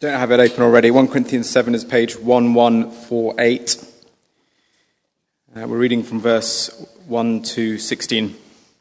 Don't have it open already. 1 Corinthians 7 is page 1148. We're reading from verse 1 to 16.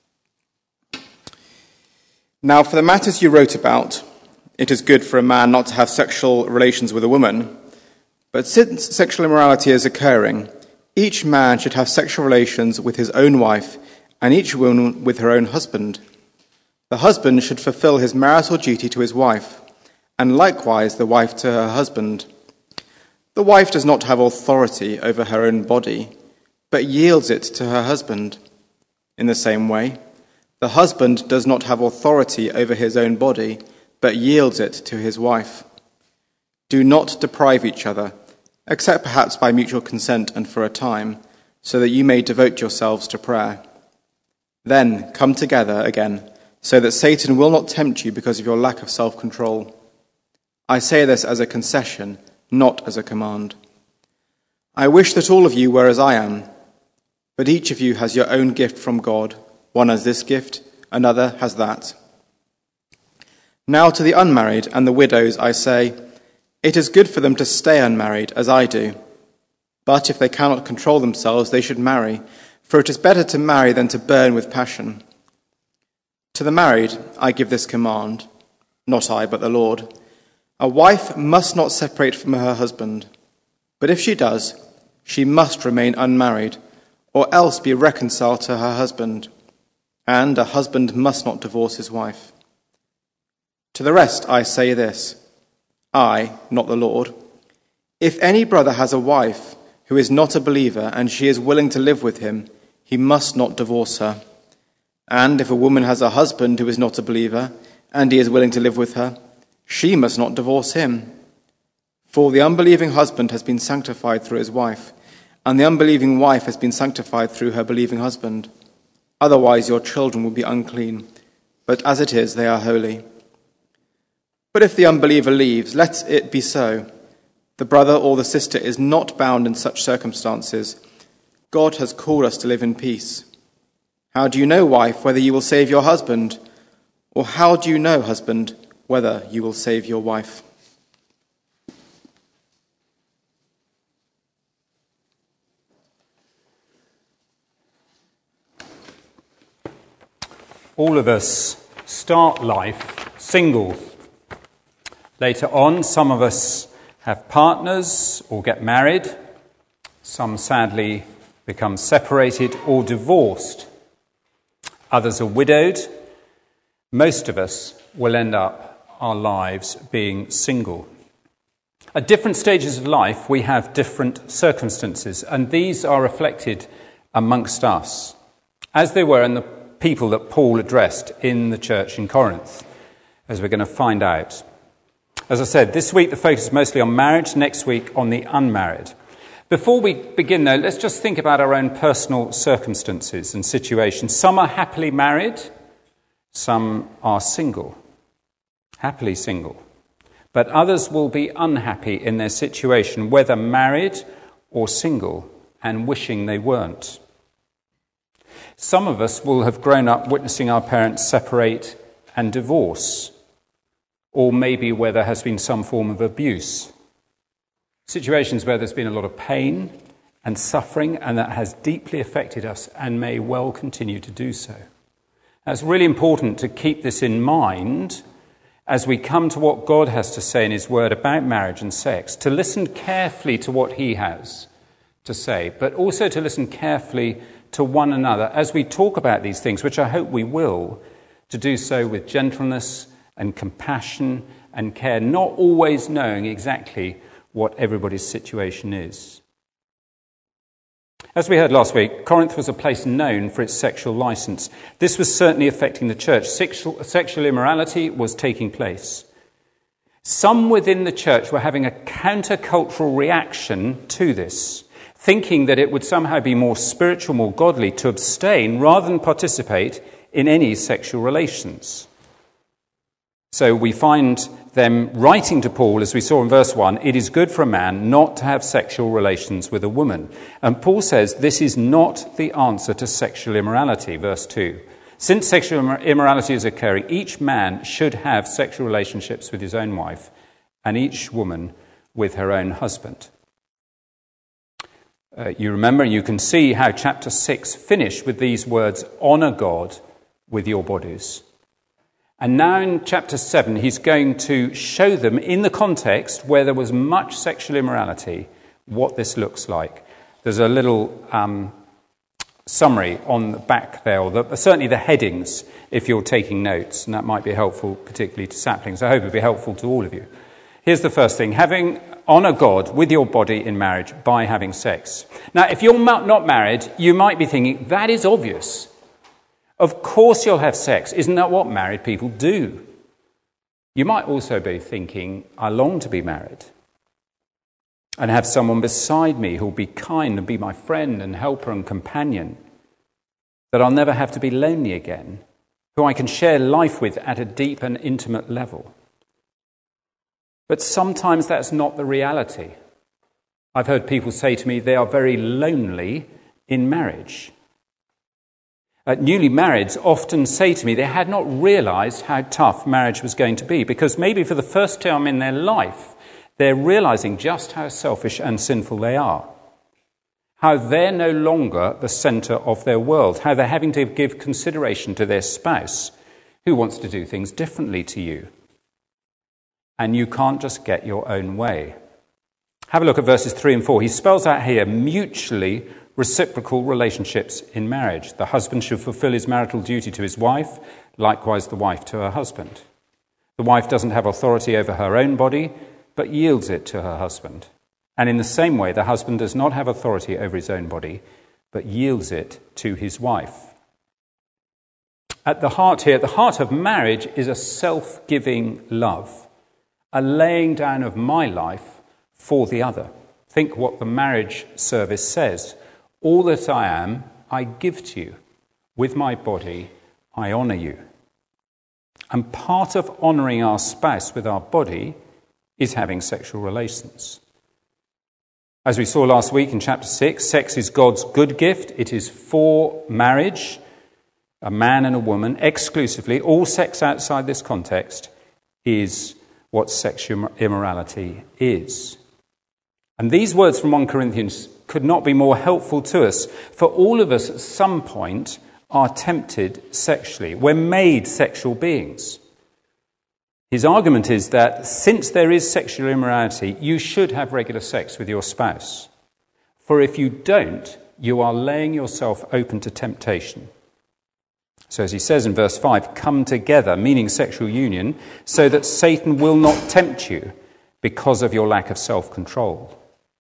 Now, for the matters you wrote about, it is good for a man not to have sexual relations with a woman. But since sexual immorality is occurring, each man should have sexual relations with his own wife, and each woman with her own husband. The husband should fulfill his marital duty to his wife, and likewise the wife to her husband. The wife does not have authority over her own body, but yields it to her husband. In the same way, the husband does not have authority over his own body, but yields it to his wife. Do not deprive each other, except perhaps by mutual consent and for a time, so that you may devote yourselves to prayer. Then come together again, so that Satan will not tempt you because of your lack of self-control. I say this as a concession, not as a command. I wish that all of you were as I am, but each of you has your own gift from God. One has this gift, another has that. Now to the unmarried and the widows I say, it is good for them to stay unmarried, as I do. But if they cannot control themselves, they should marry, for it is better to marry than to burn with passion. To the married I give this command, not I, but the Lord. A wife must not separate from her husband, but if she does, she must remain unmarried, or else be reconciled to her husband, and a husband must not divorce his wife. To the rest I say this, I, not the Lord. If any brother has a wife who is not a believer and she is willing to live with him, he must not divorce her. And if a woman has a husband who is not a believer and he is willing to live with her, she must not divorce him. For the unbelieving husband has been sanctified through his wife, and the unbelieving wife has been sanctified through her believing husband. Otherwise your children will be unclean, but as it is, they are holy. But if the unbeliever leaves, let it be so. The brother or the sister is not bound in such circumstances. God has called us to live in peace. How do you know, wife, whether you will save your husband? Or how do you know, husband, whether you will save your wife? All of us start life single. Later on, some of us have partners or get married. Some sadly become separated or divorced. Others are widowed. Most of us will end up our lives being single. At different stages of life, we have different circumstances, and these are reflected amongst us, as they were in the people that Paul addressed in the church in Corinth, as we're going to find out. As I said, this week the focus is mostly on marriage, next week on the unmarried. Before we begin, though, let's just think about our own personal circumstances and situations. Some are happily married, some are single, happily single. But others will be unhappy in their situation, whether married or single, and wishing they weren't. Some of us will have grown up witnessing our parents separate and divorce, or maybe where there has been some form of abuse. Situations where there's been a lot of pain and suffering, and that has deeply affected us and may well continue to do so. It's really important to keep this in mind as we come to what God has to say in his word about marriage and sex, to listen carefully to what he has to say, but also to listen carefully to one another as we talk about these things, which I hope we will, to do so with gentleness and compassion and care, not always knowing exactly what everybody's situation is. As we heard last week, Corinth was a place known for its sexual license. This was certainly affecting the church. Sexual immorality was taking place. Some within the church were having a countercultural reaction to this, thinking that it would somehow be more spiritual, more godly to abstain rather than participate in any sexual relations. So we find them writing to Paul, as we saw in verse 1, it is good for a man not to have sexual relations with a woman. And Paul says this is not the answer to sexual immorality, verse 2. Since sexual immorality is occurring, each man should have sexual relationships with his own wife, and each woman with her own husband. You remember, you can see how chapter 6 finished with these words, honour God with your bodies. And now in chapter 7, he's going to show them in the context where there was much sexual immorality, what this looks like. There's a little summary on the back there, or certainly the headings, if you're taking notes, and that might be helpful particularly to saplings. I hope it'll be helpful to all of you. Here's the first thing, honour God with your body in marriage by having sex. Now, if you're not married, you might be thinking, that is obvious. Of course you'll have sex. Isn't that what married people do? You might also be thinking, I long to be married and have someone beside me who'll be kind and be my friend and helper and companion, that I'll never have to be lonely again, who I can share life with at a deep and intimate level. But sometimes that's not the reality. I've heard people say to me they are very lonely in marriage. Newly marrieds often say to me they had not realised how tough marriage was going to be, because maybe for the first time in their life they're realising just how selfish and sinful they are, how they're no longer the centre of their world, how they're having to give consideration to their spouse who wants to do things differently to you. And you can't just get your own way. Have a look at verses 3 and 4. He spells out here mutually reciprocal relationships in marriage. The husband should fulfill his marital duty to his wife, likewise the wife to her husband. The wife doesn't have authority over her own body, but yields it to her husband. And in the same way, the husband does not have authority over his own body, but yields it to his wife. At the heart here, at the heart of marriage is a self-giving love, a laying down of my life for the other. Think what the marriage service says. All that I am, I give to you. With my body, I honour you. And part of honouring our spouse with our body is having sexual relations. As we saw last week in chapter 6, sex is God's good gift. It is for marriage, a man and a woman, exclusively. All sex outside this context is what sexual immorality is. And these words from 1 Corinthians could not be more helpful to us, for all of us at some point are tempted sexually. We're made sexual beings. His argument is that since there is sexual immorality, you should have regular sex with your spouse. For if you don't, you are laying yourself open to temptation. So as he says in verse 5, come together, meaning sexual union, so that Satan will not tempt you because of your lack of self-control.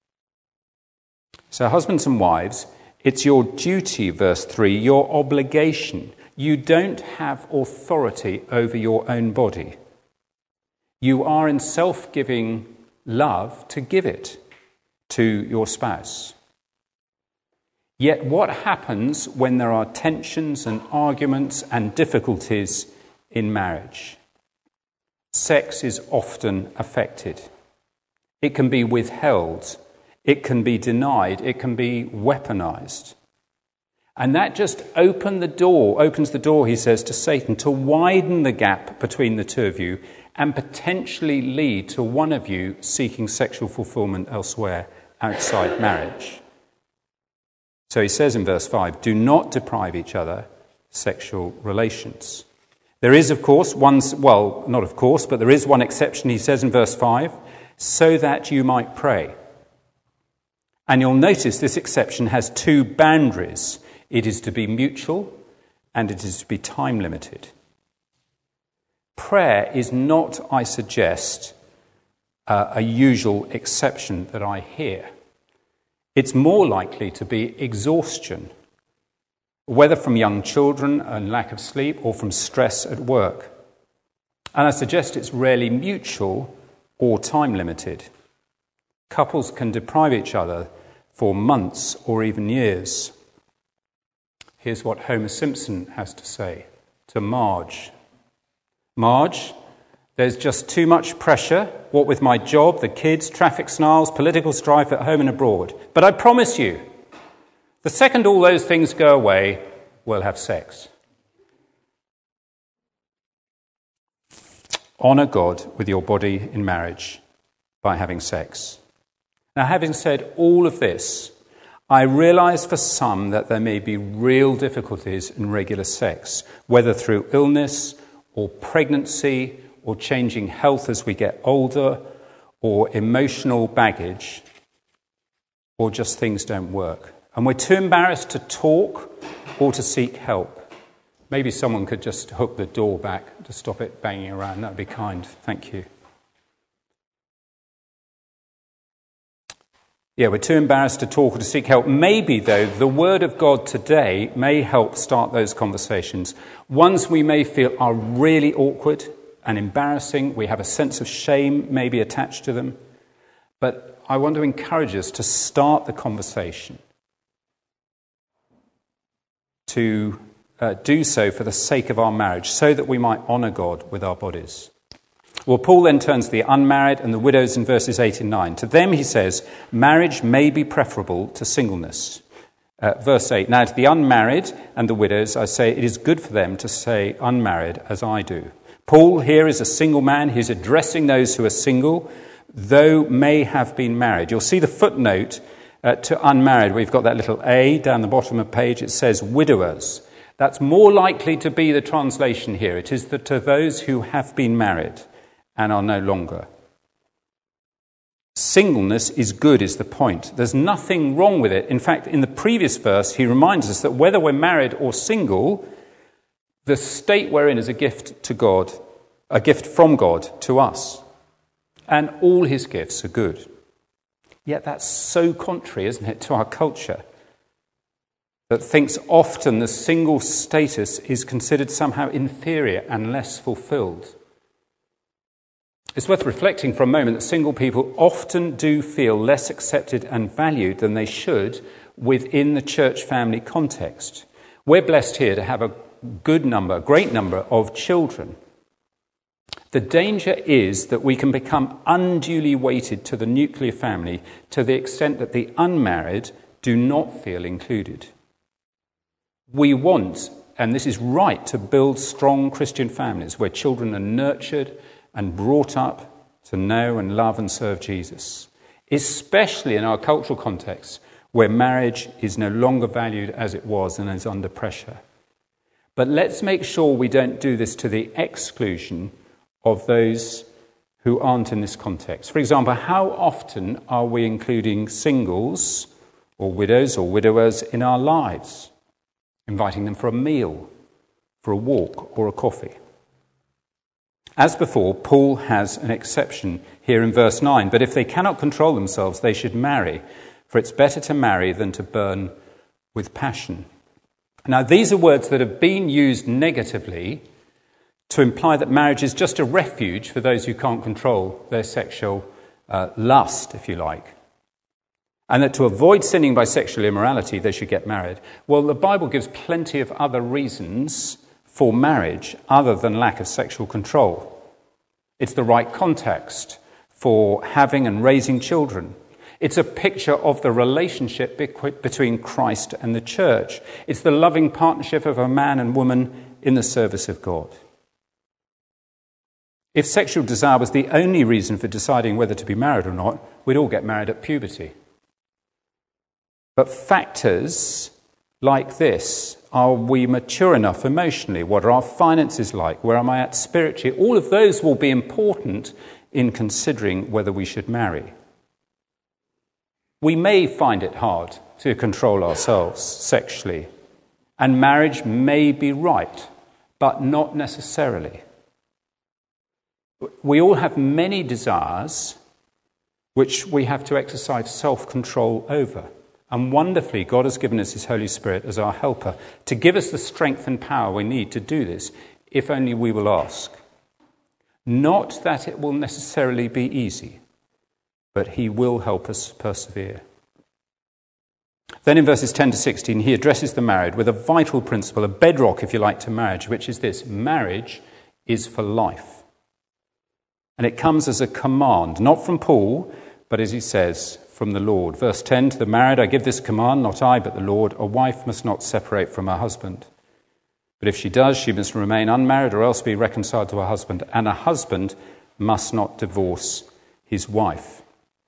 So husbands and wives, it's your duty, verse 3, your obligation. You don't have authority over your own body. You are in self-giving love to give it to your spouse. Yet what happens when there are tensions and arguments and difficulties in marriage? Sex is often affected. It can be withheld. It can be denied. It can be weaponized. And that just opens the door, he says, to Satan to widen the gap between the two of you and potentially lead to one of you seeking sexual fulfillment elsewhere outside marriage. So he says in verse 5, do not deprive each other sexual relations. There is, of course, there is one exception, he says in verse 5, so that you might pray. And you'll notice this exception has two boundaries. It is to be mutual and it is to be time limited. Prayer is not, I suggest, a usual exception that I hear. It's more likely to be exhaustion, whether from young children and lack of sleep or from stress at work. And I suggest it's rarely mutual or time limited. Couples can deprive each other for months or even years. Here's what Homer Simpson has to say to Marge. Marge, there's just too much pressure, what with my job, the kids, traffic snarls, political strife at home and abroad. But I promise you, the second all those things go away, we'll have sex. Honour God with your body in marriage by having sex. Now, having said all of this, I realise for some that there may be real difficulties in regular sex, whether through illness or pregnancy or changing health as we get older or emotional baggage or just things don't work. And we're too embarrassed to talk or to seek help. Maybe someone could just hook the door back to stop it banging around. That would be kind. Thank you. Yeah, we're too embarrassed to talk or to seek help. Maybe, though, the Word of God today may help start those conversations. Ones we may feel are really awkward and embarrassing. We have a sense of shame maybe attached to them. But I want to encourage us to start the conversation, to do so for the sake of our marriage, so that we might honour God with our bodies. Well, Paul then turns to the unmarried and the widows in verses 8 and 9. To them, he says, marriage may be preferable to singleness. Verse 8, now to the unmarried and the widows, I say it is good for them to say unmarried as I do. Paul here is a single man. He's addressing those who are single, though may have been married. You'll see the footnote to unmarried. We've got that little A down the bottom of the page. It says widowers. That's more likely to be the translation here. It is to those who have been married and are no longer. Singleness is good, is the point. There's nothing wrong with it. In fact, in the previous verse, he reminds us that whether we're married or single, the state we're in is a gift to God, a gift from God to us. And all his gifts are good. Yet that's so contrary, isn't it, to our culture, that thinks often the single status is considered somehow inferior and less fulfilled. It's worth reflecting for a moment that single people often do feel less accepted and valued than they should within the church family context. We're blessed here to have a great number of children. The danger is that we can become unduly weighted to the nuclear family to the extent that the unmarried do not feel included. We want, and this is right, to build strong Christian families where children are nurtured and brought up to know and love and serve Jesus, especially in our cultural context where marriage is no longer valued as it was and is under pressure. But let's make sure we don't do this to the exclusion of those who aren't in this context. For example, how often are we including singles or widows or widowers in our lives, inviting them for a meal, for a walk or a coffee? As before, Paul has an exception here in verse 9. But if they cannot control themselves, they should marry, for it's better to marry than to burn with passion. Now, these are words that have been used negatively to imply that marriage is just a refuge for those who can't control their sexual lust, if you like. And that to avoid sinning by sexual immorality, they should get married. Well, the Bible gives plenty of other reasons for marriage other than lack of sexual control. It's the right context for having and raising children. It's a picture of the relationship between Christ and the church. It's the loving partnership of a man and woman in the service of God. If sexual desire was the only reason for deciding whether to be married or not, we'd all get married at puberty. But factors like this: are we mature enough emotionally? What are our finances like? Where am I at spiritually? All of those will be important in considering whether we should marry. We may find it hard to control ourselves sexually, and marriage may be right, but not necessarily. We all have many desires which we have to exercise self-control over. And wonderfully, God has given us his Holy Spirit as our helper to give us the strength and power we need to do this, if only we will ask. Not that it will necessarily be easy, but he will help us persevere. Then in verses 10 to 16, he addresses the married with a vital principle, a bedrock, if you like, to marriage, which is this: marriage is for life. And it comes as a command, not from Paul, but as he says, from the Lord. Verse 10, to the married I give this command, not I, but the Lord: a wife must not separate from her husband. But if she does, she must remain unmarried or else be reconciled to her husband. And a husband must not divorce his wife.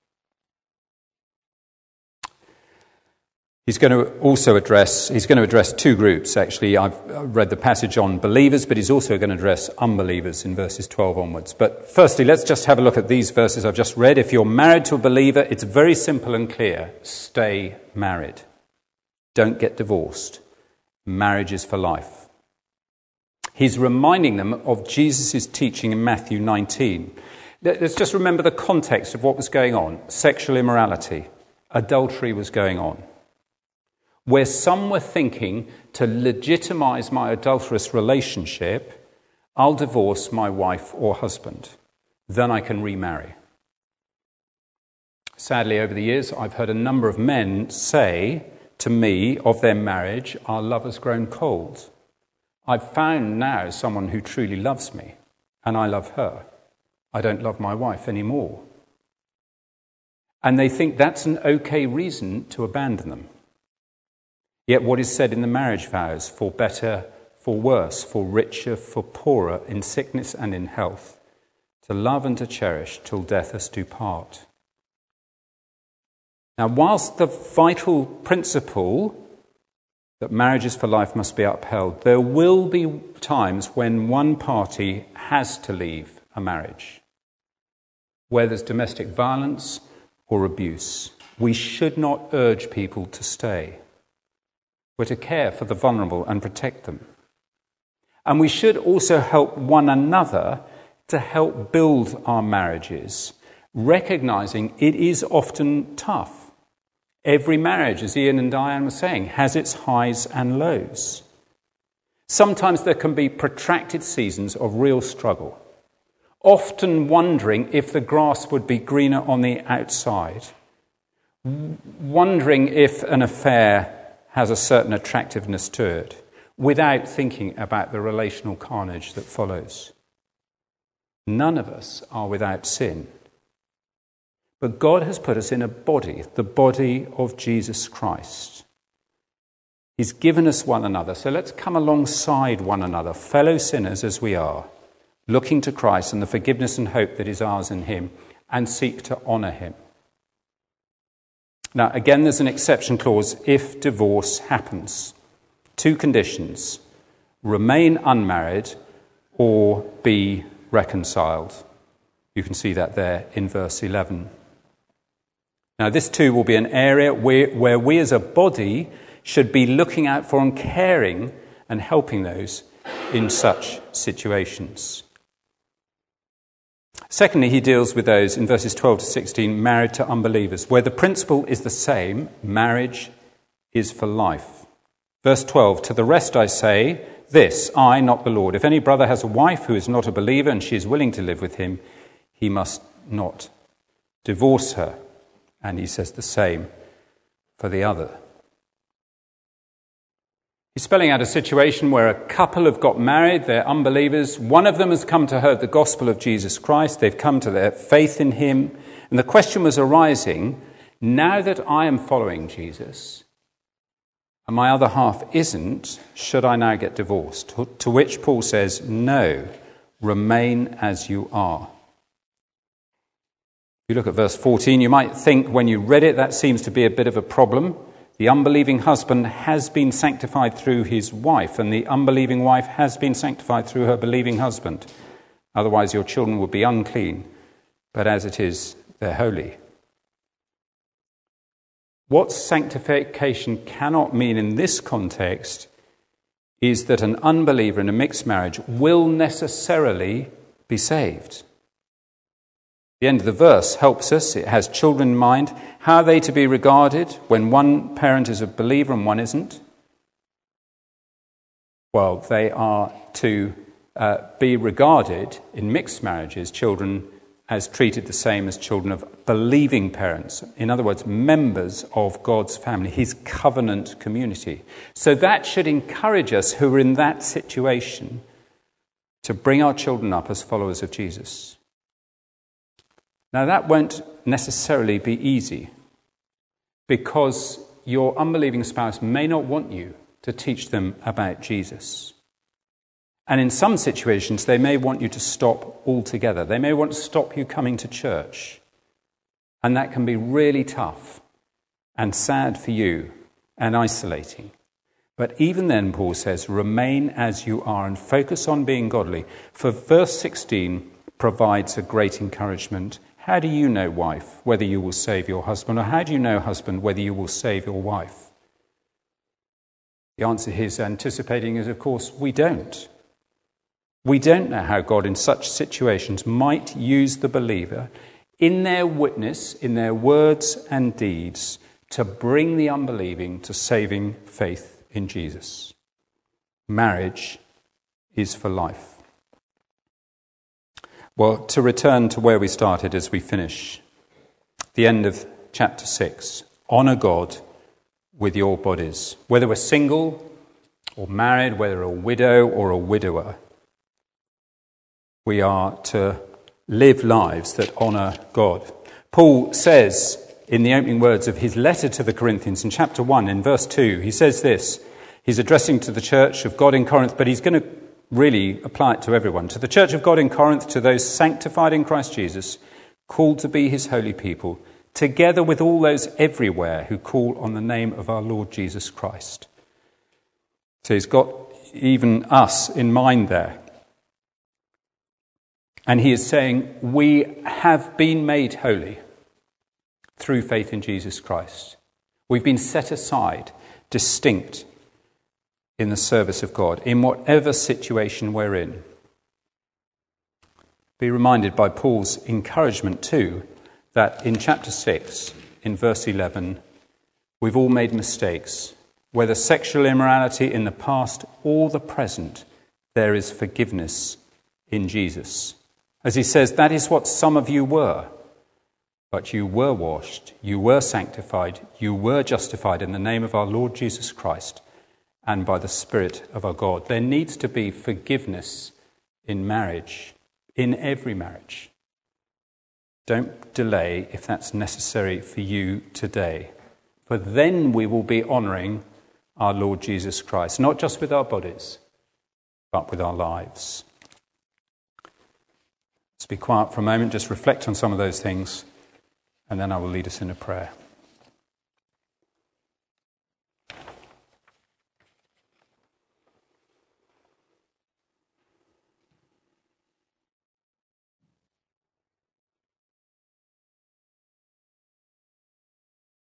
He's going to address two groups, actually. I've read the passage on believers, but he's also going to address unbelievers in verses 12 onwards. But firstly, let's just have a look at these verses I've just read. If you're married to a believer, it's very simple and clear. Stay married. Don't get divorced. Marriage is for life. He's reminding them of Jesus' teaching in Matthew 19. Let's just remember the context of what was going on. Sexual immorality. Adultery was going on. Where some were thinking, to legitimize my adulterous relationship, I'll divorce my wife or husband. Then I can remarry. Sadly, over the years, I've heard a number of men say to me of their marriage, our love has grown cold. I've found now someone who truly loves me, and I love her. I don't love my wife anymore. And they think that's an okay reason to abandon them. Yet what is said in the marriage vows, for better, for worse, for richer, for poorer, in sickness and in health, to love and to cherish till death us do part. Now, whilst the vital principle that marriage is for life must be upheld, there will be times when one party has to leave a marriage, where there's domestic violence or abuse. We should not urge people to stay. We're to care for the vulnerable and protect them. And we should also help one another to help build our marriages, recognizing it is often tough. Every marriage, as Ian and Diane were saying, has its highs and lows. Sometimes there can be protracted seasons of real struggle, often wondering if the grass would be greener on the outside, wondering if an affair has a certain attractiveness to it, without thinking about the relational carnage that follows. None of us are without sin. But God has put us in a body, the body of Jesus Christ. He's given us one another, so let's come alongside one another, fellow sinners as we are, looking to Christ and the forgiveness and hope that is ours in him, and seek to honour him. Now, again, there's an exception clause if divorce happens. Two conditions: remain unmarried or be reconciled. You can see that there in verse 11. Now, this too will be an area where we as a body should be looking out for and caring and helping those in such situations. Secondly, he deals with those in verses 12 to 16, married to unbelievers, where the principle is the same: marriage is for life. Verse 12, to the rest I say this, I, not the Lord. If any brother has a wife who is not a believer and she is willing to live with him, he must not divorce her. And he says the same for the other. He's spelling out a situation where a couple have got married, they're unbelievers. One of them has come to hear the gospel of Jesus Christ. They've come to their faith in him. And the question was arising, now that I am following Jesus and my other half isn't, should I now get divorced? To which Paul says, no, remain as you are. If you look at verse 14, you might think when you read it that seems to be a bit of a problem. The unbelieving husband has been sanctified through his wife, and the unbelieving wife has been sanctified through her believing husband. Otherwise your children would be unclean, but as it is, they're holy. What sanctification cannot mean in this context is that an unbeliever in a mixed marriage will necessarily be saved. The end of the verse helps us. It has children in mind. How are they to be regarded when one parent is a believer and one isn't? Well, they are to be regarded in mixed marriages, children, as treated the same as children of believing parents. In other words, members of God's family, his covenant community. So that should encourage us who are in that situation to bring our children up as followers of Jesus. Now, that won't necessarily be easy, because your unbelieving spouse may not want you to teach them about Jesus. And in some situations, they may want you to stop altogether. They may want to stop you coming to church. And that can be really tough and sad for you and isolating. But even then, Paul says, remain as you are and focus on being godly. For verse 16 provides a great encouragement. How do you know, wife, whether you will save your husband? Or how do you know, husband, whether you will save your wife? The answer he's anticipating is, of course, we don't. We don't know how God in such situations might use the believer in their witness, in their words and deeds, to bring the unbelieving to saving faith in Jesus. Marriage is for life. Well, to return to where we started as we finish, the end of chapter 6, honour God with your bodies. Whether we're single or married, whether a widow or a widower, we are to live lives that honour God. Paul says in the opening words of his letter to the Corinthians in chapter 1, in verse 2, he says this. He's addressing to the church of God in Corinth, but he's going to really apply it to everyone. To the church of God in Corinth, to those sanctified in Christ Jesus, called to be his holy people, together with all those everywhere who call on the name of our Lord Jesus Christ. So he's got even us in mind there. And he is saying, we have been made holy through faith in Jesus Christ. We've been set aside, distinct in the service of God, in whatever situation we're in. Be reminded by Paul's encouragement too, that in chapter 6, in verse 11, we've all made mistakes. Whether sexual immorality in the past or the present, there is forgiveness in Jesus. As he says, that is what some of you were. But you were washed, you were sanctified, you were justified in the name of our Lord Jesus Christ and by the Spirit of our God. There needs to be forgiveness in marriage, in every marriage. Don't delay if that's necessary for you today. For then we will be honouring our Lord Jesus Christ, not just with our bodies, but with our lives. Let's be quiet for a moment, just reflect on some of those things, and then I will lead us in a prayer.